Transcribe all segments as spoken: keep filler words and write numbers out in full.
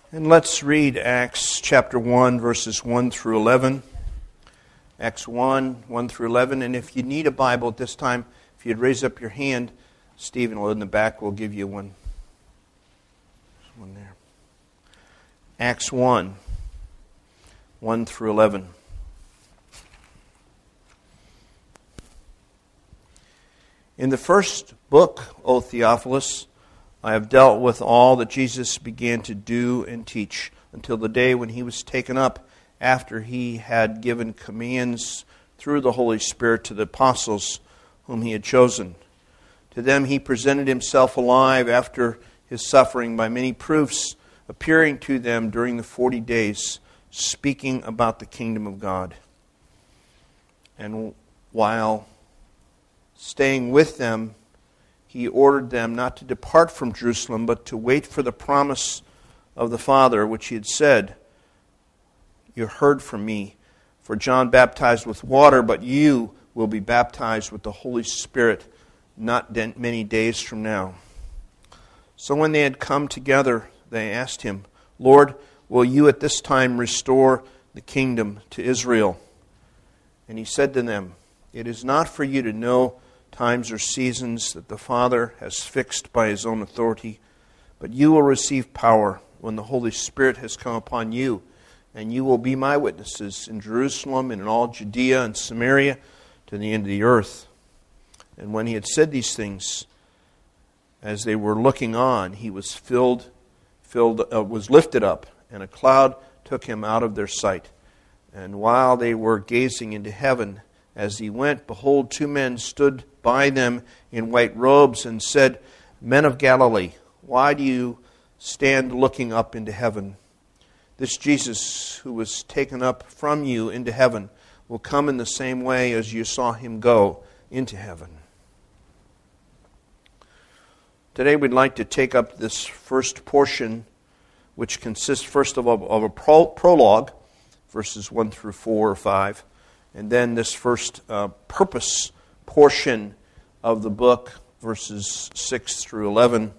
And let's read Acts chapter one, verses one through eleven. Acts one, one through eleven. And if you need a Bible at this time, if you'd raise up your hand, Stephen in the back will give you one. There's one there. Acts one, one through eleven. In the first book, O Theophilus, I have dealt with all that Jesus began to do and teach until the day when he was taken up, after he had given commands through the Holy Spirit to the apostles whom he had chosen. To them he presented himself alive after his suffering by many proofs, appearing to them during the forty days, speaking about the kingdom of God. And while staying with them, he ordered them not to depart from Jerusalem, but to wait for the promise of the Father, which he had said, "You heard from me, for John baptized with water, but you will be baptized with the Holy Spirit not many days from now." So when they had come together, they asked him, "Lord, will you at this time restore the kingdom to Israel?" And he said to them, "It is not for you to know times or seasons that the Father has fixed by his own authority, but you will receive power when the Holy Spirit has come upon you, and you will be my witnesses in Jerusalem and in all Judea and Samaria to the end of the earth." And when he had said these things, as they were looking on, he was filled, filled, uh, was lifted up, and a cloud took him out of their sight. And while they were gazing into heaven, as he went, behold, two men stood by them in white robes and said, "Men of Galilee, why do you stand looking up into heaven? This Jesus who was taken up from you into heaven will come in the same way as you saw him go into heaven." Today we'd like to take up this first portion, which consists first of all of a pro- prologue, verses one through four or five, and then this first uh, purpose portion of the book, verses six through eleven.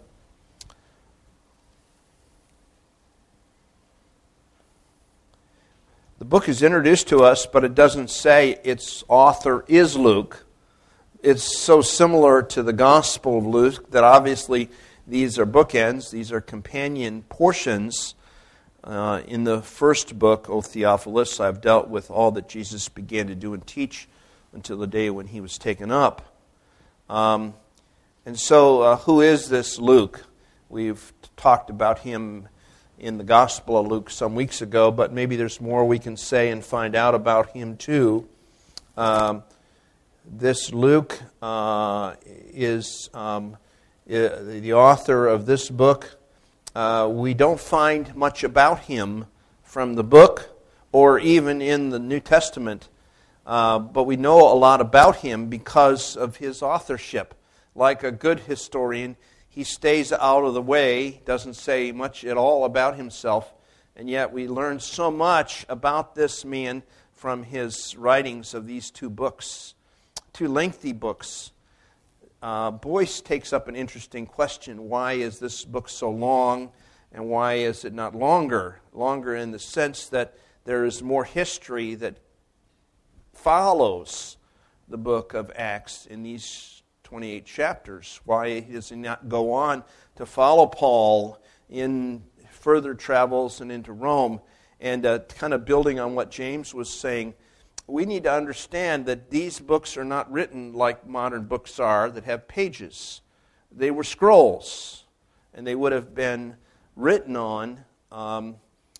The book is introduced to us, but it doesn't say its author is Luke. It's so similar to the Gospel of Luke that obviously these are bookends, these are companion portions. Uh, in the first book, O Theophilus, I've dealt with all that Jesus began to do and teach until the day when he was taken up. Um, and so, uh, who is this Luke? We've talked about him in the Gospel of Luke some weeks ago, but maybe there's more we can say and find out about him too. Um, this Luke uh, is um, the author of this book. Uh, we don't find much about him from the book or even in the New Testament, uh, but we know a lot about him because of his authorship. Like a good historian, he stays out of the way, doesn't say much at all about himself, and yet we learn so much about this man from his writings of these two books, two lengthy books. Uh, Boyce takes up an interesting question. Why is this book so long, and why is it not longer? Longer in the sense that there is more history that follows the book of Acts in these twenty-eight chapters. Why does he not go on to follow Paul in further travels and into Rome? And uh, kind of building on what James was saying, we need to understand that these books are not written like modern books are that have pages. They were scrolls, and they would have been written on. Um,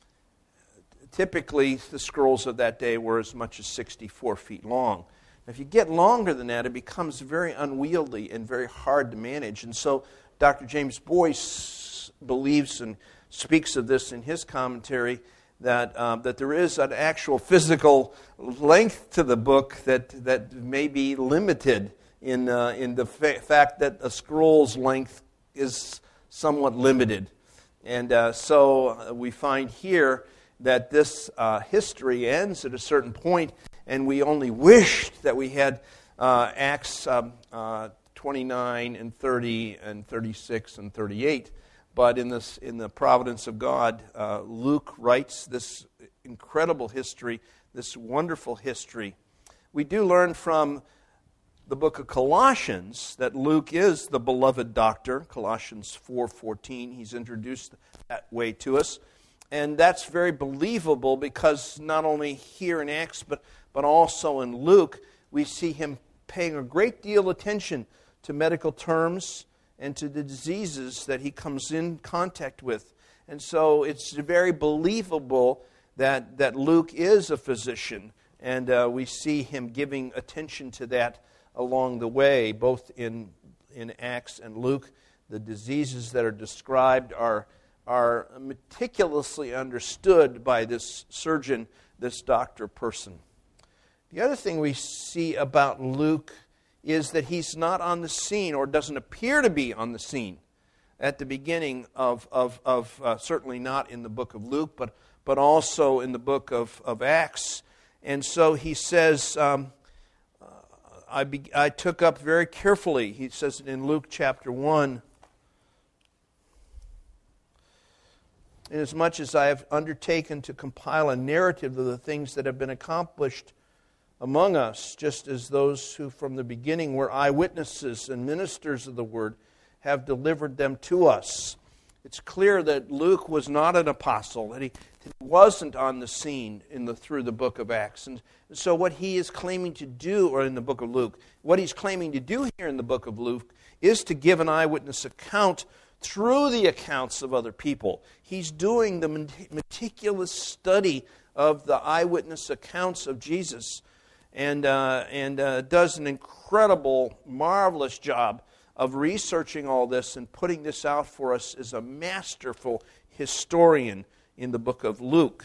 typically, the scrolls of that day were as much as sixty-four feet long. Now, if you get longer than that, it becomes very unwieldy and very hard to manage. And so Doctor James Boyce believes and speaks of this in his commentary, that um, that there is an actual physical length to the book that that may be limited in uh, in the fa- fact that a scroll's length is somewhat limited, and uh, so we find here that this uh, history ends at a certain point, and we only wished that we had uh, Acts um, uh, twenty-nine and thirty and thirty-six and thirty-eight. But in this, in the providence of God, uh, Luke writes this incredible history, this wonderful history. We do learn from the book of Colossians that Luke is the beloved doctor. Colossians four fourteen, he's introduced that way to us. And that's very believable because not only here in Acts, but, but also in Luke, we see him paying a great deal of attention to medical terms and to the diseases that he comes in contact with. And so it's very believable that, that Luke is a physician, and uh, we see him giving attention to that along the way, both in, in Acts and Luke. The diseases that are described are, are meticulously understood by this surgeon, this doctor person. The other thing we see about Luke is that he's not on the scene, or doesn't appear to be on the scene at the beginning of, of, of uh, certainly not in the book of Luke, but, but also in the book of, of Acts. And so he says, um, uh, I, be, I took up very carefully, he says it in Luke chapter one, inasmuch as I have undertaken to compile a narrative of the things that have been accomplished among us, just as those who from the beginning were eyewitnesses and ministers of the word have delivered them to us. It's clear that Luke was not an apostle, that he wasn't on the scene in the through the book of Acts. And so what he is claiming to do, or in the book of Luke, what he's claiming to do here in the book of Luke is to give an eyewitness account through the accounts of other people. He's doing the meticulous study of the eyewitness accounts of Jesus, and uh, and uh, does an incredible, marvelous job of researching all this and putting this out for us as a masterful historian in the book of Luke.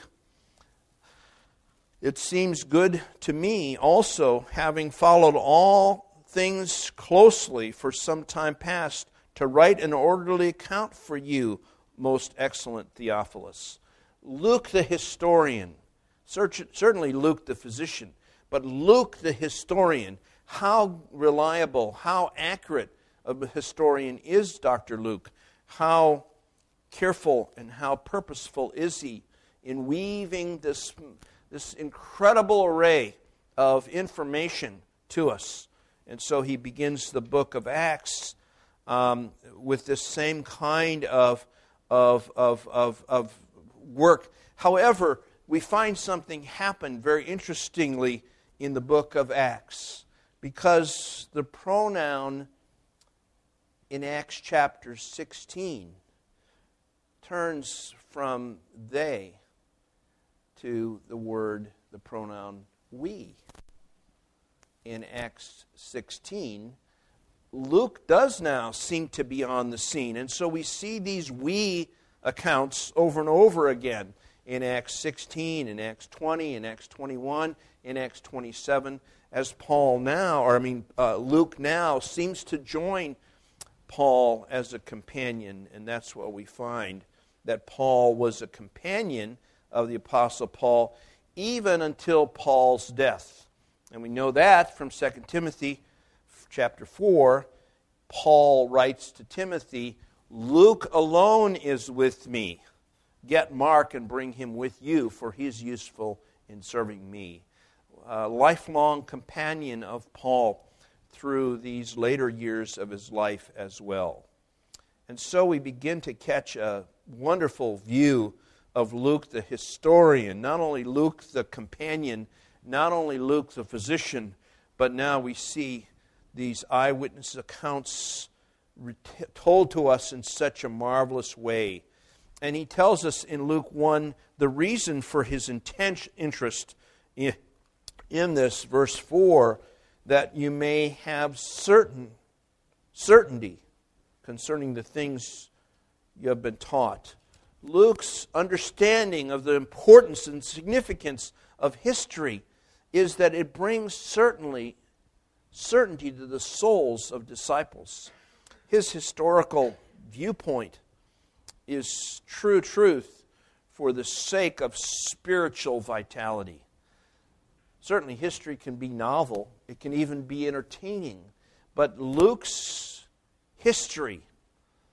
It seems good to me also, having followed all things closely for some time past, to write an orderly account for you, most excellent Theophilus. Luke the historian, certainly Luke the physician, but Luke the historian, how reliable, how accurate of a historian is Doctor Luke? How careful and how purposeful is he in weaving this, this incredible array of information to us? And so he begins the book of Acts um, with this same kind of, of, of, of, of work. However, we find something happen very interestingly in the book of Acts, because the pronoun in Acts chapter sixteen turns from they to the word, the pronoun we. In Acts sixteen, Luke does now seem to be on the scene, and so we see these we accounts over and over again in Acts sixteen, in Acts twenty, in Acts twenty-one, in Acts twenty-seven, as Paul now, or I mean uh, Luke now seems to join Paul as a companion, and that's what we find, that Paul was a companion of the Apostle Paul even until Paul's death. And we know that from Second Timothy chapter four. Paul writes to Timothy, Luke alone is with me. Get Mark and bring him with you, for he is useful in serving me. A lifelong companion of Paul through these later years of his life as well. And so we begin to catch a wonderful view of Luke the historian, not only Luke the companion, not only Luke the physician, but now we see these eyewitness accounts told to us in such a marvelous way. And he tells us in Luke one the reason for his intense interest in, in this, verse four, that you may have certain certainty concerning the things you have been taught. Luke's understanding of the importance and significance of history is that it brings certainly certainty to the souls of disciples. His historical viewpoint is true truth for the sake of spiritual vitality. Certainly history can be novel, it can even be entertaining, but Luke's history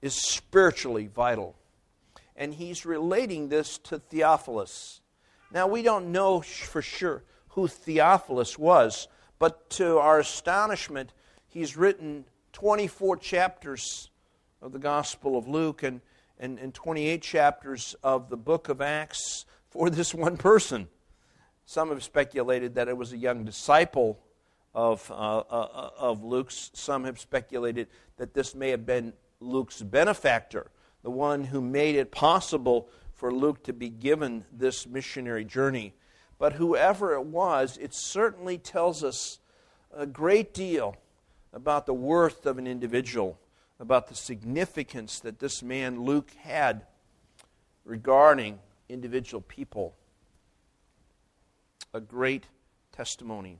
is spiritually vital. And he's relating this to Theophilus. Now, we don't know for sure who Theophilus was, but to our astonishment, he's written twenty-four chapters of the Gospel of Luke and, and, and twenty-eight chapters of the book of Acts for this one person. Some have speculated that it was a young disciple of, uh, uh, of Luke's. Some have speculated that this may have been Luke's benefactor, the one who made it possible for Luke to be given this missionary journey. But whoever it was, it certainly tells us a great deal about the worth of an individual, about the significance that this man Luke had regarding individual people. A great testimony.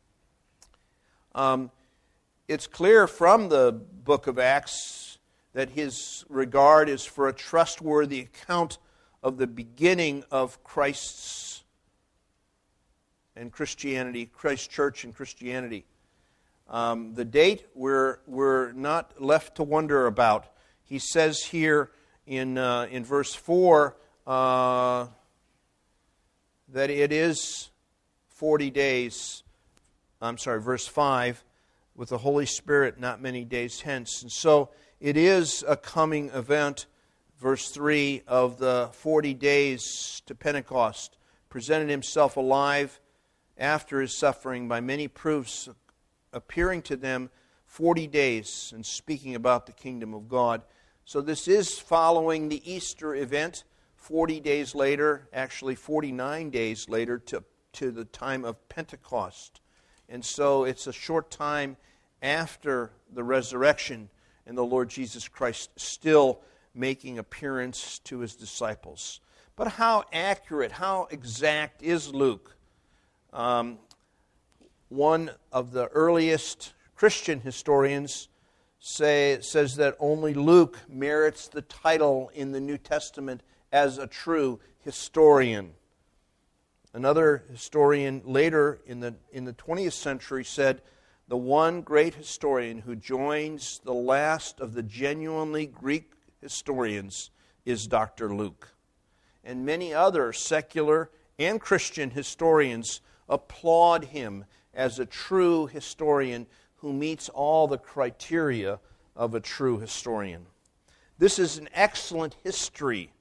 Um, it's clear from the book of Acts that his regard is for a trustworthy account of the beginning of Christ's and Christianity, Christ's church and Christianity. Um, the date we're, we're not left to wonder about. He says here in, uh, in verse four uh, that it is forty days, I'm sorry, verse five, with the Holy Spirit not many days hence. And so it is a coming event, verse three, of the forty days to Pentecost, presented himself alive after his suffering by many proofs, appearing to them forty days and speaking about the kingdom of God. So this is following the Easter event, forty days later, actually forty-nine days later to, to the time of Pentecost. And so it's a short time after the resurrection and the Lord Jesus Christ still making appearance to his disciples. But how accurate, how exact is Luke? Um, one of the earliest Christian historians say, says that only Luke merits the title in the New Testament as a true historian. Another historian later in the, in the twentieth century said, the one great historian who joins the last of the genuinely Greek historians is Doctor Luke. And many other secular and Christian historians applaud him as a true historian who meets all the criteria of a true historian. This is an excellent history,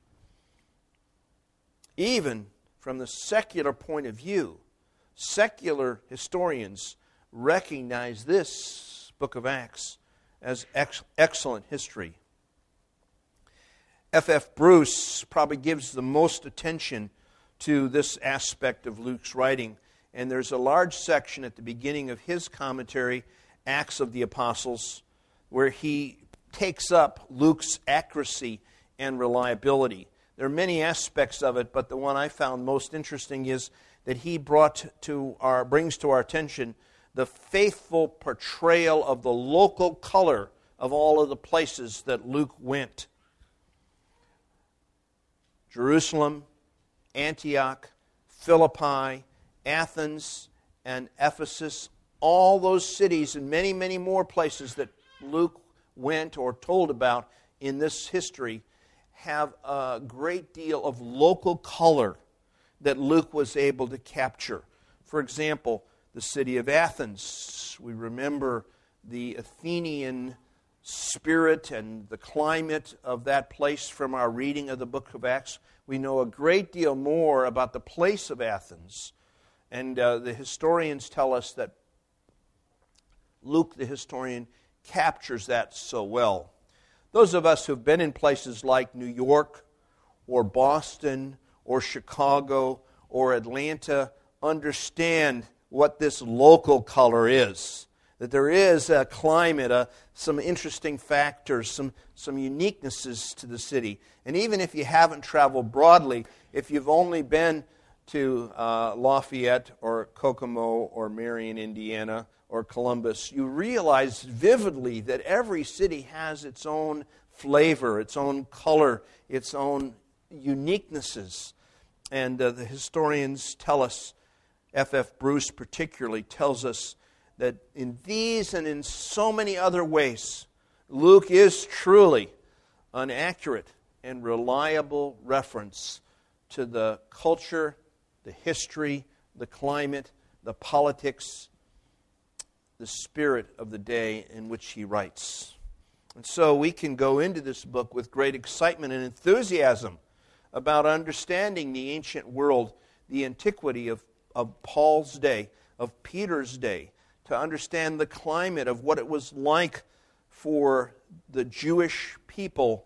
even from the secular point of view. Secular historians recognize this book of Acts as ex- excellent history. F F Bruce probably gives the most attention to this aspect of Luke's writing, and there's a large section at the beginning of his commentary, Acts of the Apostles, where he takes up Luke's accuracy and reliability. There are many aspects of it, but the one I found most interesting is that he brought to our brings to our attention the faithful portrayal of the local color of all of the places that Luke went. Jerusalem, Antioch, Philippi, Athens, and Ephesus, all those cities and many, many more places that Luke went or told about in this history have a great deal of local color that Luke was able to capture. For example, the city of Athens. We remember the Athenian spirit and the climate of that place from our reading of the book of Acts. We know a great deal more about the place of Athens. And uh, the historians tell us that Luke, the historian, captures that so well. Those of us who've been in places like New York or Boston or Chicago or Atlanta understand what this local color is. That there is a climate, a, some interesting factors, some, some uniquenesses to the city. And even if you haven't traveled broadly, if you've only been to uh, Lafayette or Kokomo or Marion, Indiana, or Columbus, you realize vividly that every city has its own flavor, its own color, its own uniquenesses. And uh, the historians tell us, F F Bruce particularly tells us, that in these and in so many other ways, Luke is truly an accurate and reliable reference to the culture, the history, the climate, the politics, the spirit of the day in which he writes. And so we can go into this book with great excitement and enthusiasm about understanding the ancient world, the antiquity of, of Paul's day, of Peter's day, to understand the climate of what it was like for the Jewish people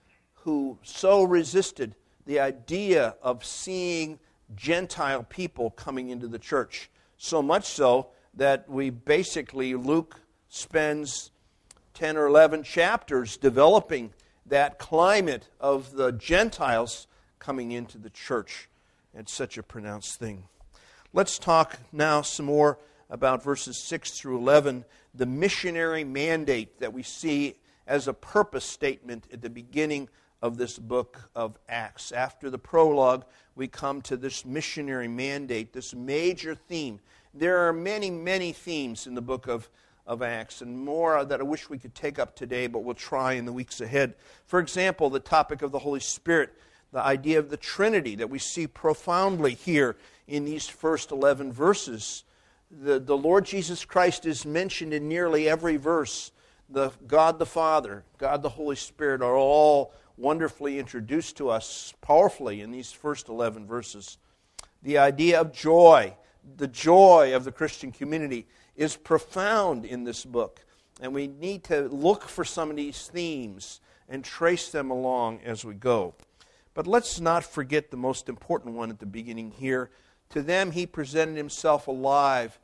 who so resisted the idea of seeing Gentile people coming into the church. So much so that we basically, Luke spends ten or eleven chapters developing that climate of the Gentiles coming into the church. It's such a pronounced thing. Let's talk now some more about verses six through eleven, the missionary mandate that we see as a purpose statement at the beginning of this book of Acts. After the prologue, we come to this missionary mandate, this major theme. There are many, many themes in the book of, of Acts, and more that I wish we could take up today, but we'll try in the weeks ahead. For example, the topic of the Holy Spirit, the idea of the Trinity that we see profoundly here in these first eleven verses. The, the Lord Jesus Christ is mentioned in nearly every verse. The God the Father, God the Holy Spirit are all wonderfully introduced to us powerfully in these first eleven verses. The idea of joy, the joy of the Christian community, is profound in this book. And we need to look for some of these themes and trace them along as we go. But let's not forget the most important one at the beginning here. To them he presented himself alive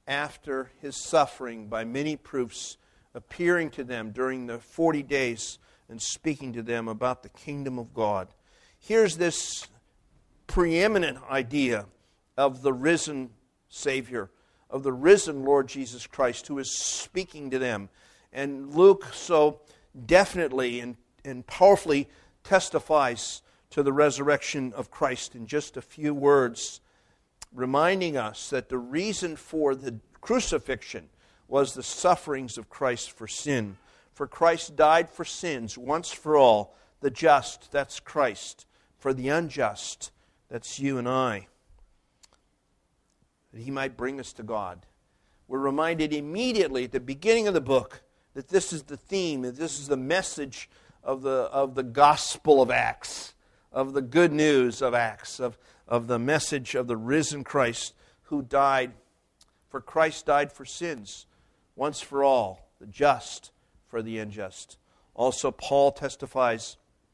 after his suffering by many proofs, appearing to them during the forty days and speaking to them about the kingdom of God. Here's this preeminent idea of the risen Savior, of the risen Lord Jesus Christ, who is speaking to them. And Luke so definitely and, and powerfully testifies to the resurrection of Christ in just a few words, reminding us that the reason for the crucifixion was the sufferings of Christ for sin. For Christ died for sins once for all. The just, that's Christ. For the unjust, that's you and I. That he might bring us to God. We're reminded immediately at the beginning of the book that this is the theme, that this is the message of the, of the gospel of Acts, of the good news of Acts, of, of the message of the risen Christ who died. For Christ died for sins once for all, the just for the unjust. Also, Paul testifies,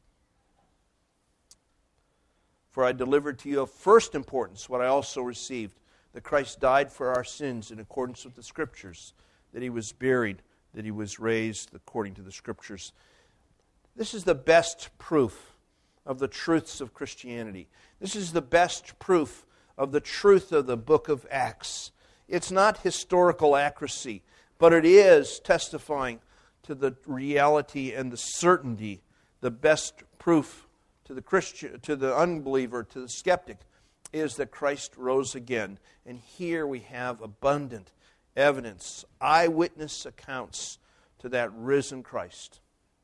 for I delivered to you of first importance what I also received, that Christ died for our sins in accordance with the Scriptures, that he was buried, that he was raised according to the Scriptures. This is the best proof of the truths of Christianity. This is the best proof of the truth of the book of Acts. It's not historical accuracy, but it is testifying to the reality and the certainty, the best proof to the Christian, to the unbeliever, to the skeptic, is that Christ rose again. And here we have abundant evidence, eyewitness accounts to that risen Christ.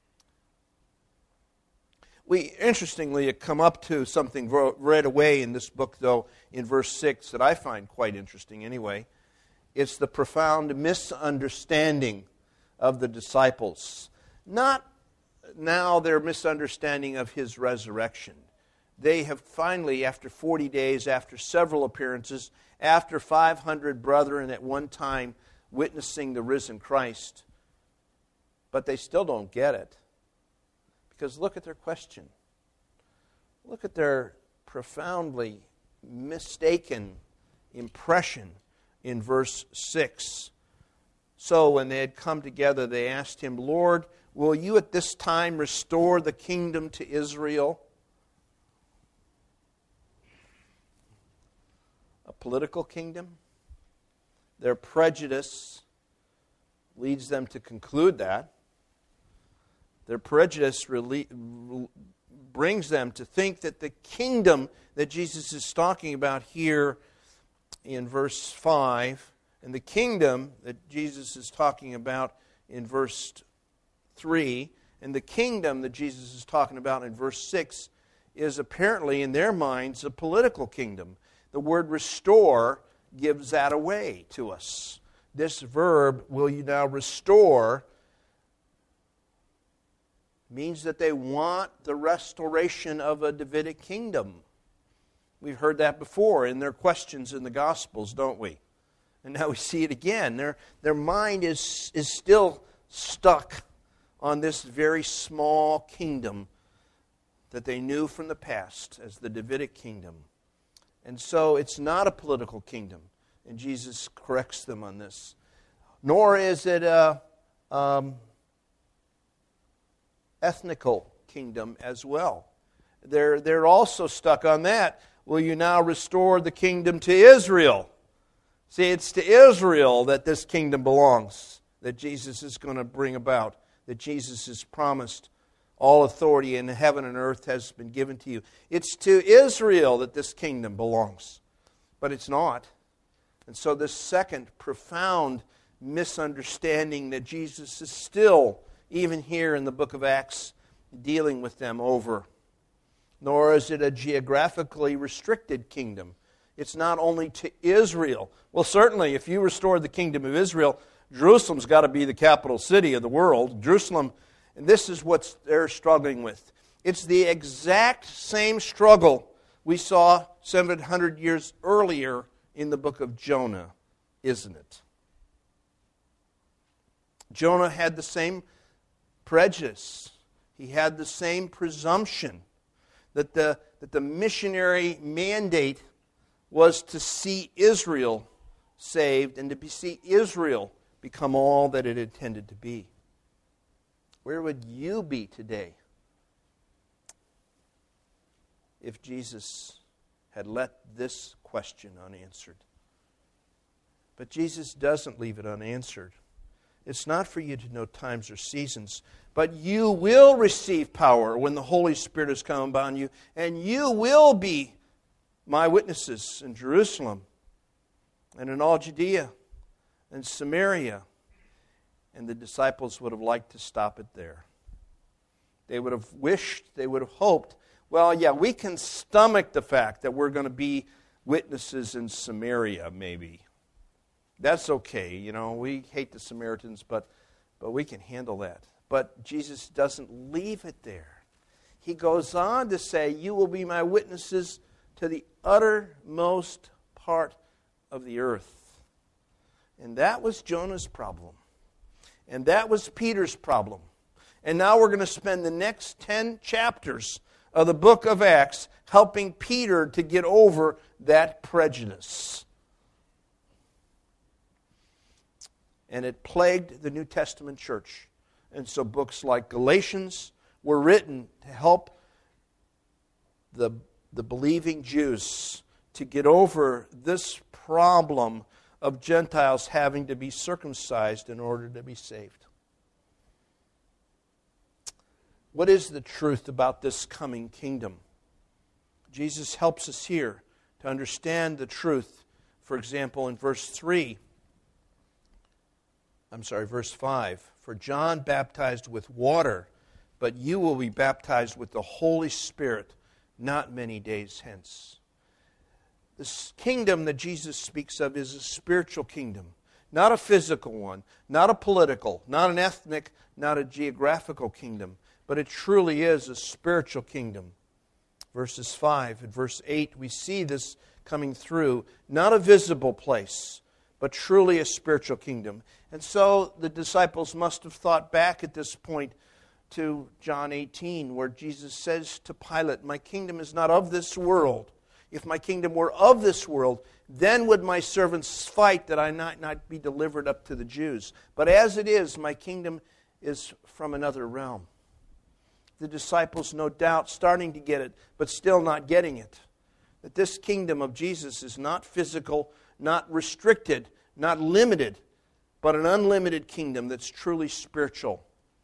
We, interestingly, come up to something right away in this book, though, in verse six, that I find quite interesting anyway. It's the profound misunderstanding of the disciples. Not now their misunderstanding of his resurrection. They have finally, after forty days, after several appearances, after five hundred brethren at one time witnessing the risen Christ, but they still don't get it. Because look at their question. Look at their profoundly mistaken impression in verse six. So when they had come together, they asked him, Lord, will you at this time restore the kingdom to Israel? A political kingdom? Their prejudice leads them to conclude that. Their prejudice really brings them to think that the kingdom that Jesus is talking about here in verse five, and the kingdom that Jesus is talking about in verse three, And the kingdom that Jesus is talking about in verse six is apparently, in their minds, a political kingdom. The word restore gives that away to us. This verb, will you now restore, means that they want the restoration of a Davidic kingdom. We've heard that before in their questions in the Gospels, don't we? And now we see it again. Their, their mind is, is still stuck on this very small kingdom that they knew from the past as the Davidic kingdom. And so it's not a political kingdom. And Jesus corrects them on this. Nor is it a um, ethnical kingdom as well. They're, they're also stuck on that. Will you now restore the kingdom to Israel? See, it's to Israel that this kingdom belongs, that Jesus is going to bring about, that Jesus has promised. All authority in heaven and earth has been given to you. It's to Israel that this kingdom belongs. But it's not. And so this second profound misunderstanding that Jesus is still, even here in the book of Acts, dealing with them over. Nor is it a geographically restricted kingdom. It's not only to Israel. Well, certainly, if you restore the kingdom of Israel, Jerusalem's got to be the capital city of the world. Jerusalem. And this is what they're struggling with. It's the exact same struggle we saw seven hundred years earlier in the book of Jonah, isn't it? Jonah had the same prejudice. He had the same presumption that the, that the missionary mandate was to see Israel saved and to see Israel become all that it intended to be. Where would you be today if Jesus had let this question unanswered? But Jesus doesn't leave it unanswered. It's not for you to know times or seasons, but you will receive power when the Holy Spirit has come upon you, and you will be my witnesses in Jerusalem and in all Judea and Samaria. And the disciples would have liked to stop it there. They would have wished, they would have hoped, well, yeah, we can stomach the fact that we're going to be witnesses in Samaria, maybe. That's okay, you know, we hate the Samaritans, but, but we can handle that. But Jesus doesn't leave it there. He goes on to say, you will be my witnesses to the uttermost part of the earth. And that was Jonah's problem. And that was Peter's problem. And now we're going to spend the next ten chapters of the book of Acts helping Peter to get over that prejudice. And it plagued the New Testament church. And so books like Galatians were written to help the, the believing Jews to get over this problem of Gentiles having to be circumcised in order to be saved. What is the truth about this coming kingdom? Jesus helps us here to understand the truth. For example, in verse three, I'm sorry, verse five, for John baptized with water, but you will be baptized with the Holy Spirit not many days hence. This kingdom that Jesus speaks of is a spiritual kingdom, not a physical one, not a political, not an ethnic, not a geographical kingdom, but it truly is a spiritual kingdom. Verses five and verse eight, we see this coming through, not a visible place, but truly a spiritual kingdom. And so the disciples must have thought back at this point to John eighteen, where Jesus says to Pilate, my kingdom is not of this world. If my kingdom were of this world, then would my servants fight that I might not be delivered up to the Jews. But as it is, my kingdom is from another realm. The disciples, no doubt, starting to get it, but still not getting it. That this kingdom of Jesus is not physical, not restricted, not limited, but an unlimited kingdom that's truly spiritual.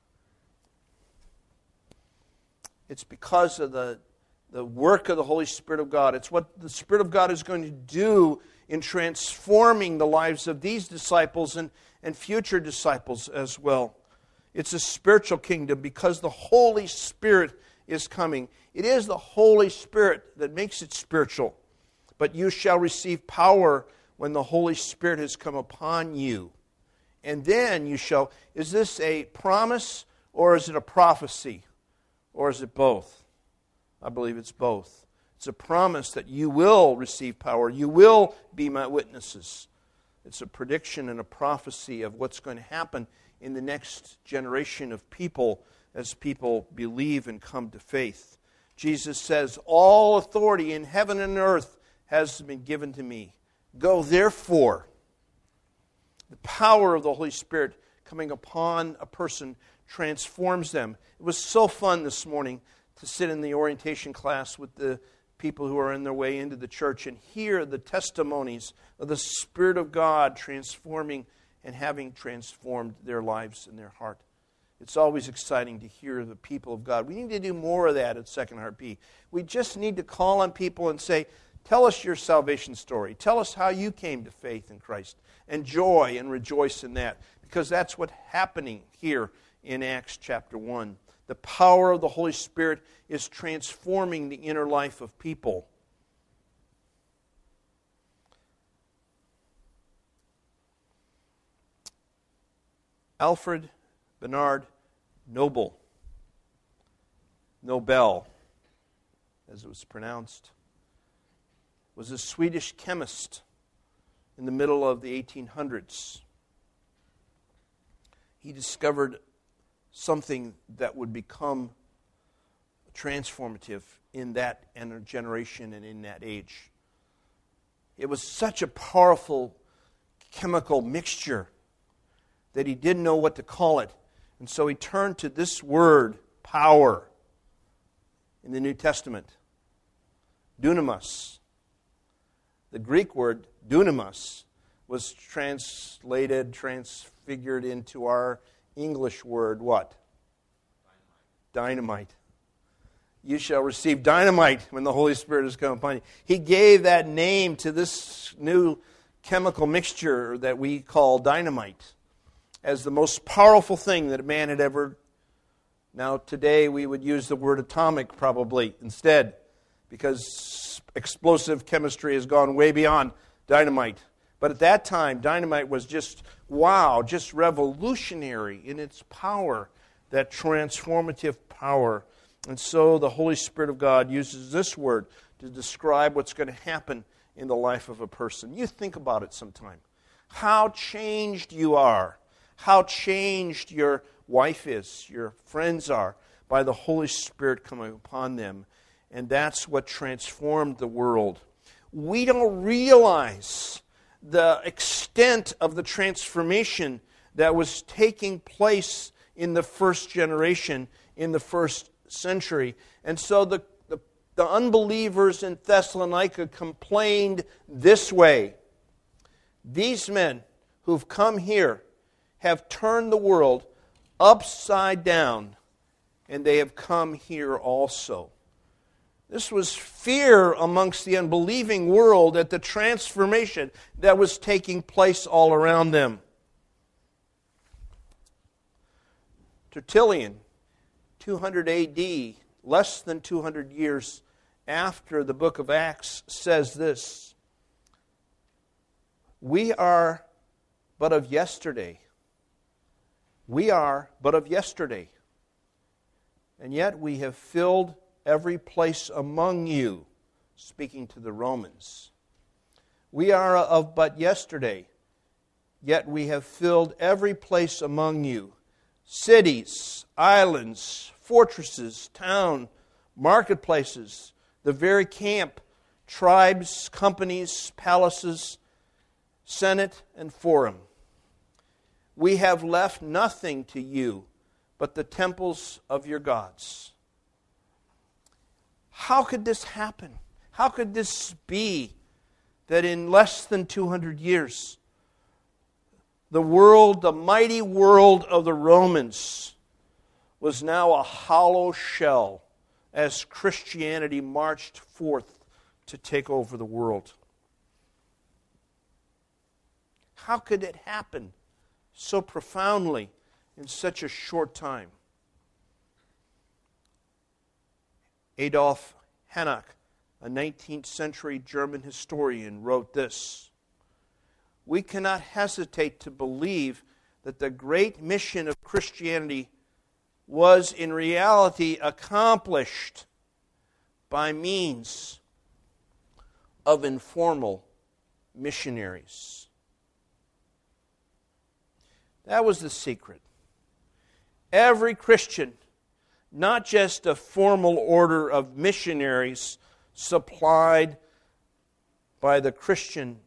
It's because of the The work of the Holy Spirit of God. It's what the Spirit of God is going to do in transforming the lives of these disciples and, and future disciples as well. It's a spiritual kingdom because the Holy Spirit is coming. It is the Holy Spirit that makes it spiritual. But you shall receive power when the Holy Spirit has come upon you. And then you shall... Is this a promise or is it a prophecy? Or is it both? I believe it's both. It's a promise that you will receive power. You will be my witnesses. It's a prediction and a prophecy of what's going to happen in the next generation of people as people believe and come to faith. Jesus says, all authority in heaven and earth has been given to me. Go therefore. The power of the Holy Spirit coming upon a person transforms them. It was so fun this morning to sit in the orientation class with the people who are on their way into the church and hear the testimonies of the Spirit of God transforming and having transformed their lives and their heart. It's always exciting to hear the people of God. We need to do more of that at Second Heart P. We just need to call on people and say, tell us your salvation story. Tell us how you came to faith in Christ. Enjoy and rejoice in that, because that's what's happening here in Acts chapter one. The power of the Holy Spirit is transforming the inner life of people. Alfred Bernard Nobel, Nobel, as it was pronounced, was a Swedish chemist in the middle of the eighteen hundreds. He discovered something that would become transformative in that generation and in that age. It was such a powerful chemical mixture that he didn't know what to call it. And so he turned to this word, power, in the New Testament. Dunamis. The Greek word, dunamis, was translated, transfigured into our English word, what? Dynamite. Dynamite. You shall receive dynamite when the Holy Spirit has come upon you. He gave that name to this new chemical mixture that we call dynamite as the most powerful thing that man had ever... Now, today we would use the word atomic probably instead, because explosive chemistry has gone way beyond dynamite. But at that time, dynamite was just, wow, just revolutionary in its power, that transformative power. And so the Holy Spirit of God uses this word to describe what's going to happen in the life of a person. You think about it sometime. How changed you are. How changed your wife is, your friends are, by the Holy Spirit coming upon them. And that's what transformed the world. We don't realize the extent of the transformation that was taking place in the first generation, in the first century. And so the, the, the unbelievers in Thessalonica complained this way. These men who've come here have turned the world upside down, and they have come here also. This was fear amongst the unbelieving world at the transformation that was taking place all around them. Tertullian, two hundred A D, less than two hundred years after the book of Acts, says this: We are but of yesterday. We are but of yesterday. And yet we have filled every place among you, speaking to the Romans. We are of but yesterday, yet we have filled every place among you. Cities, islands, fortresses, town, marketplaces, the very camp, tribes, companies, palaces, senate, and forum. We have left nothing to you but the temples of your gods. How could this happen? How could this be that in less than two hundred years, the world, the mighty world of the Romans, was now a hollow shell as Christianity marched forth to take over the world? How could it happen so profoundly in such a short time. Adolf Hanuck, a nineteenth century German historian, wrote this: "We cannot hesitate to believe that the great mission of Christianity was in reality accomplished by means of informal missionaries." That was the secret. Every Christian, not just a formal order of missionaries supplied by the Christian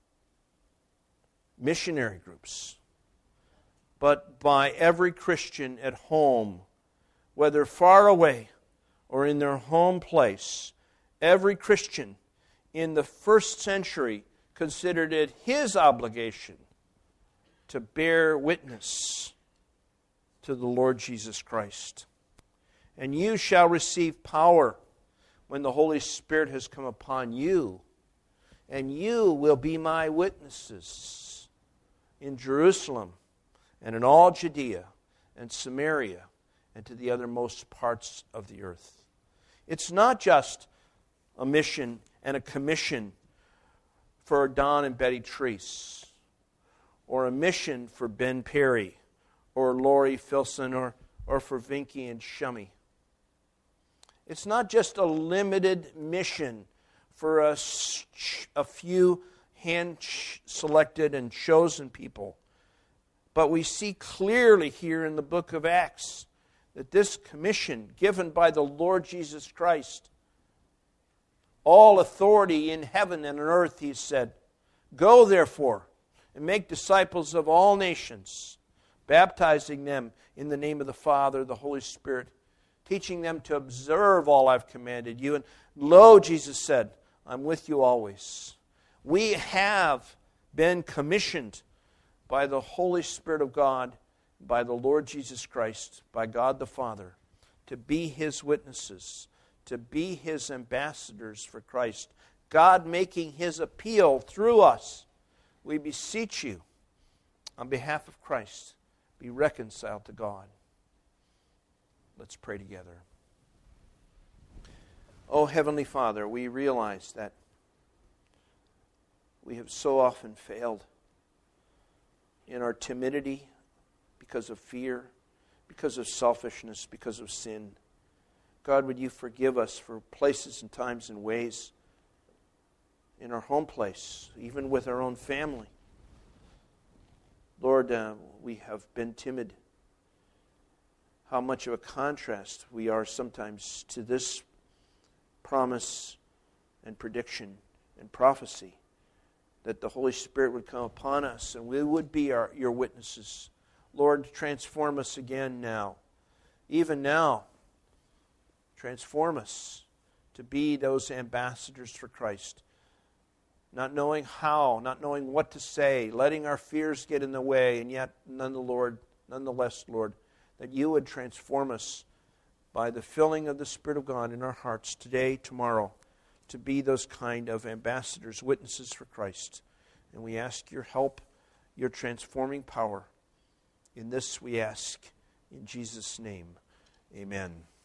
missionary groups, but by every Christian at home, whether far away or in their home place. Every Christian in the first century considered it his obligation to bear witness to the Lord Jesus Christ. "And you shall receive power when the Holy Spirit has come upon you, and you will be my witnesses in Jerusalem and in all Judea and Samaria and to the uttermost parts of the earth." It's not just a mission and a commission for Don and Betty Treese, or a mission for Ben Perry, or Lori Filson, or, or for Vinky and Shummy. It's not just a limited mission for a, a few hand-selected and chosen people. But we see clearly here in the book of Acts that this commission given by the Lord Jesus Christ, all authority in heaven and on earth, he said, "Go therefore and make disciples of all nations, baptizing them in the name of the Father, the Holy Spirit, teaching them to observe all I've commanded you. And lo," Jesus said, "I'm with you always." We have been commissioned by the Holy Spirit of God, by the Lord Jesus Christ, by God the Father, to be His witnesses, to be His ambassadors for Christ. God making His appeal through us. We beseech you, on behalf of Christ, be reconciled to God. Let's pray together. Oh, Heavenly Father, we realize that we have so often failed in our timidity because of fear, because of selfishness, because of sin. God, would you forgive us for places and times and ways in our home place, even with our own family. Lord, uh, we have been timid. How much of a contrast we are sometimes to this promise and prediction and prophecy that the Holy Spirit would come upon us and we would be our, your witnesses. Lord, transform us again now. Even now, transform us to be those ambassadors for Christ. Not knowing how, not knowing what to say, letting our fears get in the way, and yet none the Lord, nonetheless, Lord, that you would transform us by the filling of the Spirit of God in our hearts today, tomorrow, to be those kind of ambassadors, witnesses for Christ. And we ask your help, your transforming power. In this we ask, in Jesus' name, amen.